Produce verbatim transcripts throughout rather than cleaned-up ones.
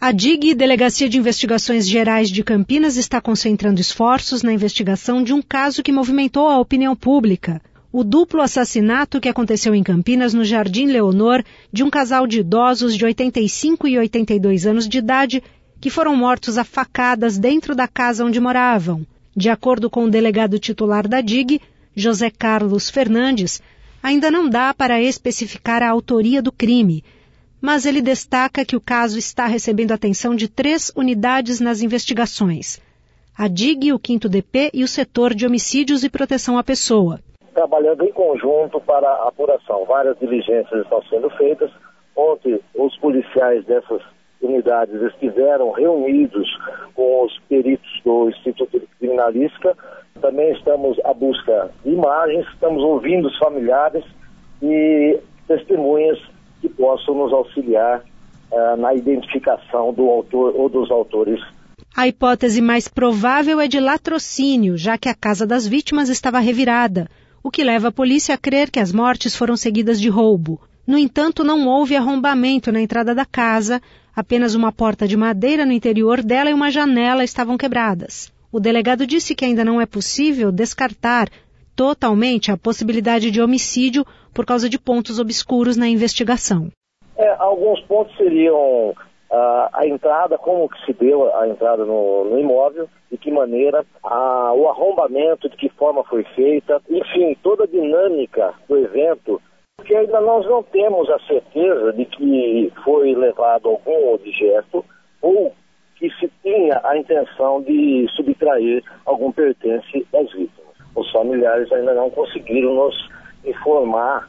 A D I G, Delegacia de Investigações Gerais de Campinas, está concentrando esforços na investigação de um caso que movimentou a opinião pública. O duplo assassinato que aconteceu em Campinas, no Jardim Leonor, de um casal de idosos de oitenta e cinco e oitenta e dois anos de idade, que foram mortos a facadas dentro da casa onde moravam. De acordo com o delegado titular da D I G, José Carlos Fernandes, ainda não dá para especificar a autoria do crime, mas ele destaca que o caso está recebendo atenção de três unidades nas investigações: a D I G, o quinto D P e o setor de homicídios e proteção à pessoa. Trabalhando em conjunto para a apuração. Várias diligências estão sendo feitas. Ontem, os policiais dessas unidades estiveram reunidos com os peritos do Instituto de Criminalística. Também estamos à busca de imagens, estamos ouvindo os familiares e testemunhas que possam nos auxiliar uh, na identificação do autor ou dos autores. A hipótese mais provável é de latrocínio, já que a casa das vítimas estava revirada, o que leva a polícia a crer que as mortes foram seguidas de roubo. No entanto, não houve arrombamento na entrada da casa, apenas uma porta de madeira no interior dela e uma janela estavam quebradas. O delegado disse que ainda não é possível descartar totalmente a possibilidade de homicídio por causa de pontos obscuros na investigação. É, alguns pontos seriam uh, a entrada, como que se deu a entrada no, no imóvel, de que maneira, uh, o arrombamento, de que forma foi feita, enfim, toda a dinâmica do evento, porque ainda nós não temos a certeza de que foi levado algum objeto ou que se tinha a intenção de subtrair algum pertence das vítimas. Os familiares ainda não conseguiram nos informar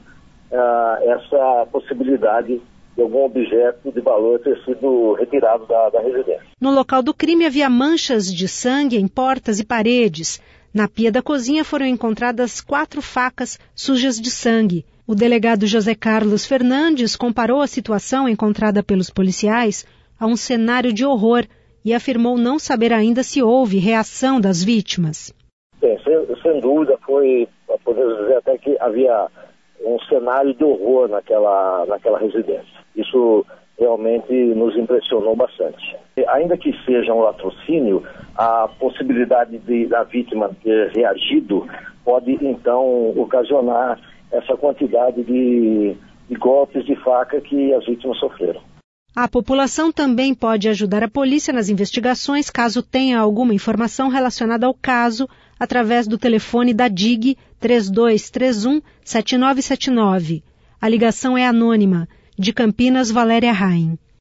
uh, essa possibilidade de algum objeto de valor ter sido retirado da, da residência. No local do crime havia manchas de sangue em portas e paredes. Na pia da cozinha foram encontradas quatro facas sujas de sangue. O delegado José Carlos Fernandes comparou a situação encontrada pelos policiais a um cenário de horror e afirmou não saber ainda se houve reação das vítimas. Bem, sem, sem dúvida foi, podemos dizer até que havia um cenário de horror naquela, naquela residência. Isso realmente nos impressionou bastante. Ainda que seja um latrocínio, a possibilidade de, da vítima ter reagido pode então ocasionar essa quantidade de, de golpes de faca que as vítimas sofreram. A população também pode ajudar a polícia nas investigações caso tenha alguma informação relacionada ao caso através do telefone da D I G três dois três um, sete nove sete nove. A ligação é anônima. De Campinas, Valéria Rain.